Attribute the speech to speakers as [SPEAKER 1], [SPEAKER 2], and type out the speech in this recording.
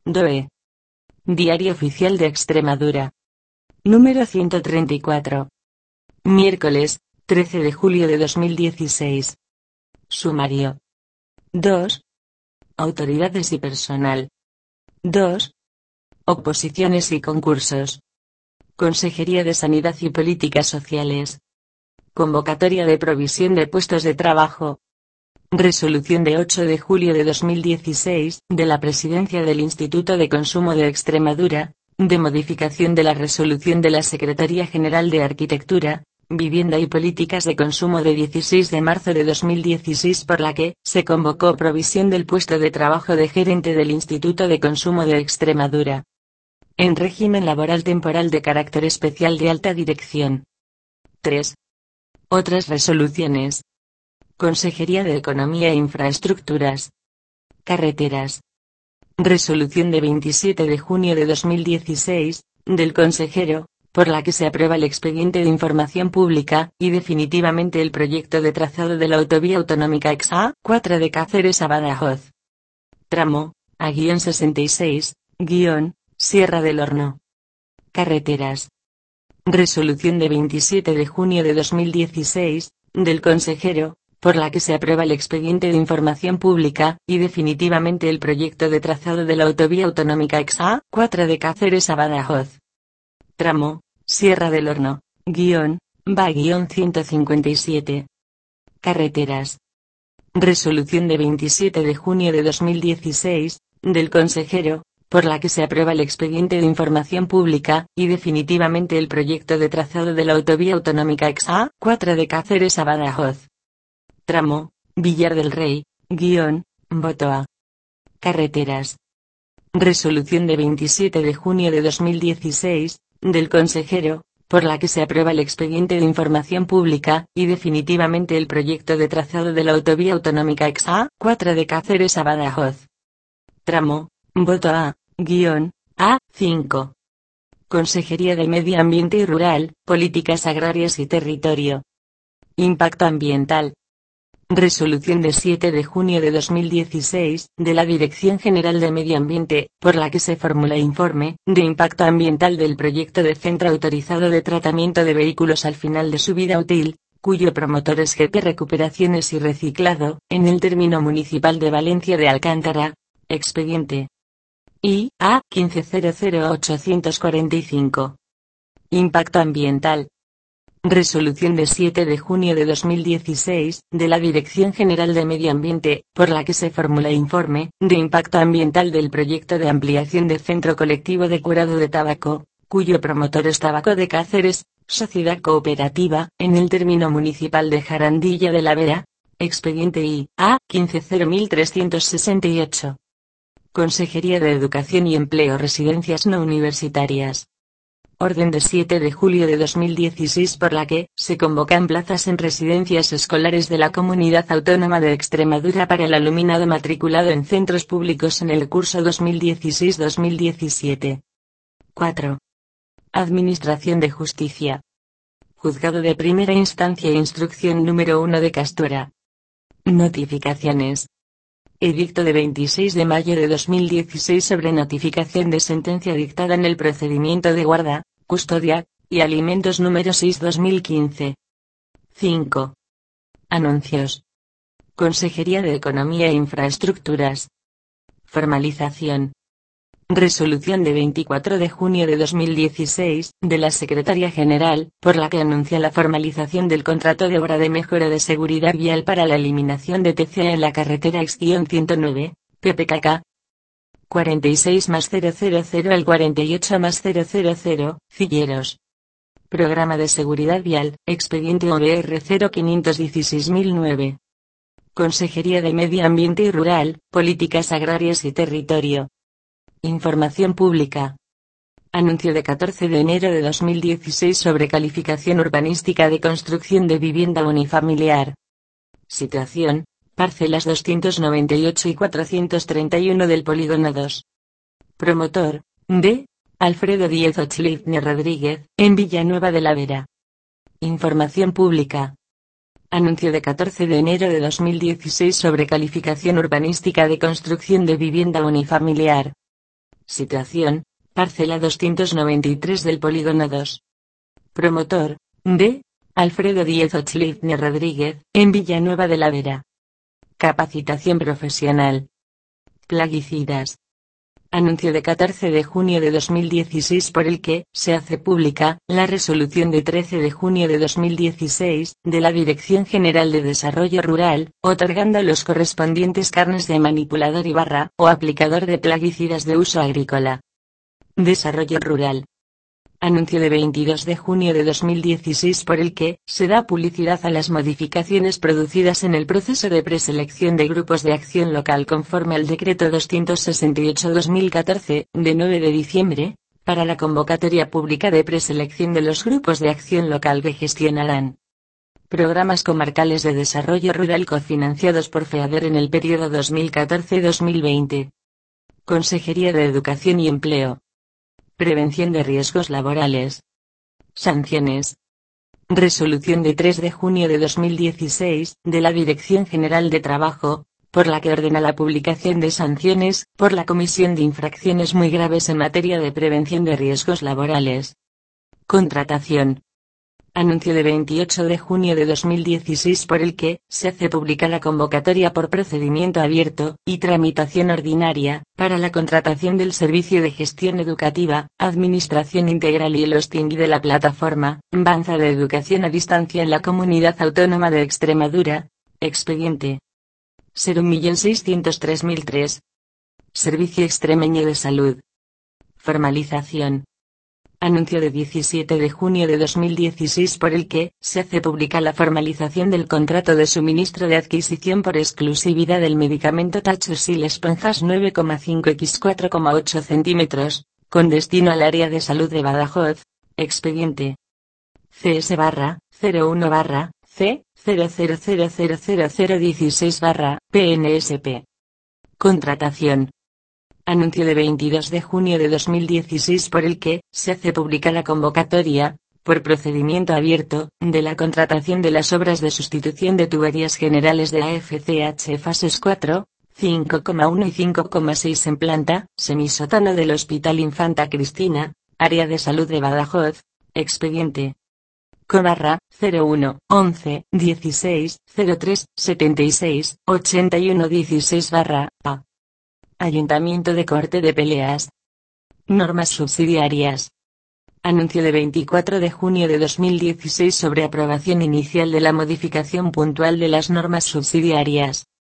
[SPEAKER 1] DOE. Diario Oficial de Extremadura. Número 134. Miércoles, 13 de julio de 2016. Sumario. 2. Autoridades y personal. 2. Oposiciones y concursos. Consejería de Sanidad y Políticas Sociales. Convocatoria de provisión de puestos de trabajo. Resolución de 8 de julio de 2016, de la Presidencia del Instituto de Consumo de Extremadura, de modificación de la resolución de la Secretaría General de Arquitectura, Vivienda y Políticas de Consumo de 16 de marzo de 2016 por la que se convocó provisión del puesto de trabajo de gerente del Instituto de Consumo de Extremadura. En régimen laboral temporal de carácter especial de alta dirección. 3. Otras resoluciones. Consejería de Economía e Infraestructuras. Carreteras. Resolución de 27 de junio de 2016, del consejero, por la que se aprueba el expediente de información pública, y definitivamente el proyecto de trazado de la autovía autonómica XA4 de Cáceres a Badajoz. Tramo, A-66, Sierra del Horno. Carreteras. Resolución de 27 de junio de 2016, del consejero, por la que se aprueba el expediente de información pública, y definitivamente el proyecto de trazado de la autovía autonómica XA4 de Cáceres a Badajoz. Tramo, Sierra del Horno, BA-157. Carreteras. Resolución de 27 de junio de 2016, del consejero, por la que se aprueba el expediente de información pública, y definitivamente el proyecto de trazado de la autovía autonómica XA4 de Cáceres a Badajoz. Tramo, Villar del Rey, Botoa. Carreteras. Resolución de 27 de junio de 2016, del consejero, por la que se aprueba el expediente de información pública, y definitivamente el proyecto de trazado de la autovía autonómica XA4 de Cáceres a Badajoz. Tramo, Botoa, A5. Consejería de Medio Ambiente y Rural, Políticas Agrarias y Territorio. Impacto Ambiental. Resolución de 7 de junio de 2016, de la Dirección General de Medio Ambiente, por la que se formula informe de impacto ambiental del proyecto de centro autorizado de tratamiento de vehículos al final de su vida útil, cuyo promotor es GP Recuperaciones y Reciclado, en el término municipal de Valencia de Alcántara. Expediente IA 1500845. Impacto ambiental. Resolución de 7 de junio de 2016, de la Dirección General de Medio Ambiente, por la que se formula informe de impacto ambiental del proyecto de ampliación de centro colectivo de curado de tabaco, cuyo promotor es Tabaco de Cáceres, Sociedad Cooperativa, en el término municipal de Jarandilla de la Vera. Expediente IA 1500368. Consejería de Educación y Empleo, Residencias no universitarias. Orden de 7 de julio de 2016 por la que se convocan plazas en residencias escolares de la Comunidad Autónoma de Extremadura para el alumnado matriculado en centros públicos en el curso 2016-2017. 4. Administración de Justicia. Juzgado de Primera Instancia e Instrucción número 1 de Castora. Notificaciones. Edicto de 26 de mayo de 2016 sobre notificación de sentencia dictada en el procedimiento de guarda, custodia y alimentos número 6/2015. 5. Anuncios. Consejería de Economía e Infraestructuras. Formalización. Resolución de 24 de junio de 2016, de la Secretaría General, por la que anuncia la formalización del contrato de obra de mejora de seguridad vial para la eliminación de TCA en la carretera X-109, PPKK. 46+000 al 48+000, Cilleros. Programa de Seguridad Vial, expediente OBR 0516009. Consejería de Medio Ambiente y Rural, Políticas Agrarias y Territorio. Información pública. Anuncio de 14 de enero de 2016 sobre calificación urbanística de construcción de vivienda unifamiliar. Situación: parcelas 298 y 431 del polígono 2. Promotor: D. Alfredo Díez Ochlifne Rodríguez, en Villanueva de la Vera. Información pública. Anuncio de 14 de enero de 2016 sobre calificación urbanística de construcción de vivienda unifamiliar. Situación: parcela 293 del polígono 2. Promotor: D. Alfredo Díez Ochlizny Rodríguez, en Villanueva de la Vera. Capacitación profesional. Plaguicidas. Anuncio de 14 de junio de 2016 por el que se hace pública la resolución de 13 de junio de 2016 de la Dirección General de Desarrollo Rural, otorgando los correspondientes carnes de manipulador y barra o aplicador de plaguicidas de uso agrícola. Desarrollo Rural. Anuncio de 22 de junio de 2016 por el que se da publicidad a las modificaciones producidas en el proceso de preselección de grupos de acción local conforme al Decreto 268/2014, de 9 de diciembre, para la convocatoria pública de preselección de los grupos de acción local que gestionarán programas comarcales de desarrollo rural cofinanciados por FEADER en el periodo 2014-2020. Consejería de Educación y Empleo. Prevención de riesgos laborales. Sanciones. Resolución de 3 de junio de 2016, de la Dirección General de Trabajo, por la que ordena la publicación de sanciones, por la comisión de infracciones muy graves en materia de prevención de riesgos laborales. Contratación. Anuncio de 28 de junio de 2016 por el que se hace pública la convocatoria por procedimiento abierto y tramitación ordinaria para la contratación del servicio de gestión educativa, administración integral y el hosting de la plataforma Banza de Educación a Distancia en la Comunidad Autónoma de Extremadura. Expediente 01603.003. Servicio Extremeño de Salud. Formalización. Anuncio de 17 de junio de 2016 por el que se hace pública la formalización del contrato de suministro de adquisición por exclusividad del medicamento Tachosil Esponjas 9,5 x 4,8 centímetros, con destino al área de salud de Badajoz. Expediente CS/01/C 00000016/PNSP. Contratación. Anuncio de 22 de junio de 2016 por el que se hace pública la convocatoria, por procedimiento abierto, de la contratación de las obras de sustitución de tuberías generales de AFCH fases 4, 5,1 y 5,6 en planta, semisótano del Hospital Infanta Cristina, área de salud de Badajoz. Expediente Co/01-11-16-03-76-81-16/PA. Ayuntamiento de Corte de Peleas. Normas subsidiarias. Anuncio de 24 de junio de 2016 sobre aprobación inicial de la modificación puntual de las normas subsidiarias.